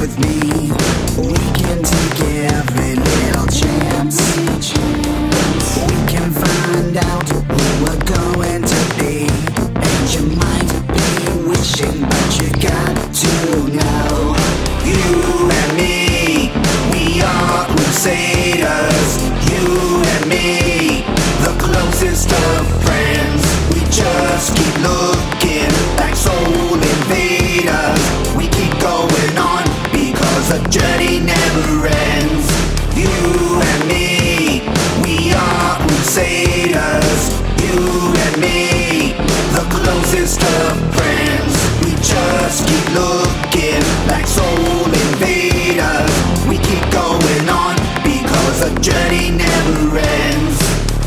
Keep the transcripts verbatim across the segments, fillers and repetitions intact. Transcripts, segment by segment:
with me. We can take every little chance. We can find out who we're going to be. And you might be wishing, but you got to know. You and me, we are crusaders. You and me, the closest of friends. We just keep looking like soul invaders. We keep going on because the journey never ends. You and me, we are crusaders. You and me, the closest of friends. We just keep looking like soul invaders. We keep going on because the journey never ends.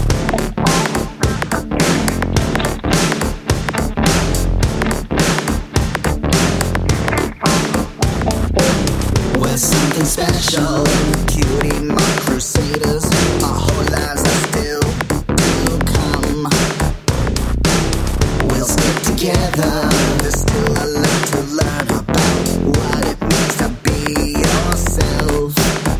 We're something special, cutie mark crusaders. Our whole lives are still to come. We'll stick together. There's still a lot to learn about what it means to be yourself.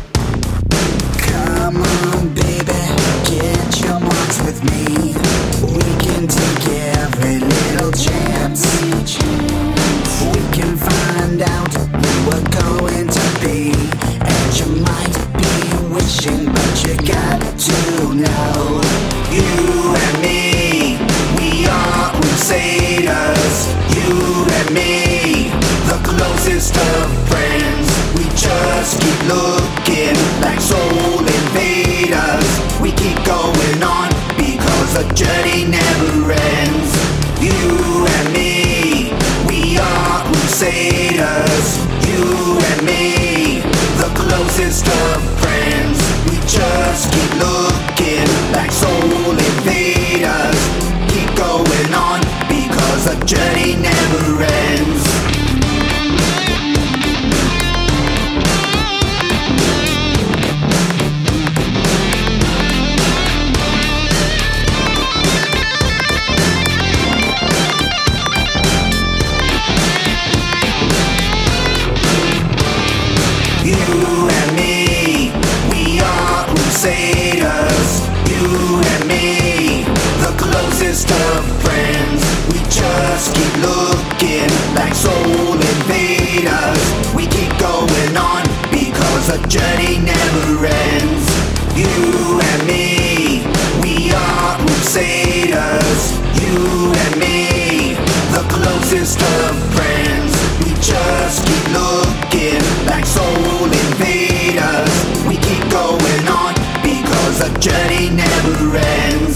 Come on, baby, get your marks with me. We can take every little chance. We can find out who we're going to be. And you might be wishing, but you got to know. You and me, we are crusaders. You and me, the closest of friends. We just keep looking like soul invaders. We keep going on because the journey never ends. You and me, we are crusaders. You and me, the closest of friends. We just keep looking like soul invaders. Keep going on because the journey never ends. You and me, we are crusaders. You and me, the closest of friends. We just keep looking like soul invaders. We keep going on because the journey never ends. You and me, we are crusaders. You and me, the closest of friends. We just keep looking like soul invaders. We keep going on because the journey never ends.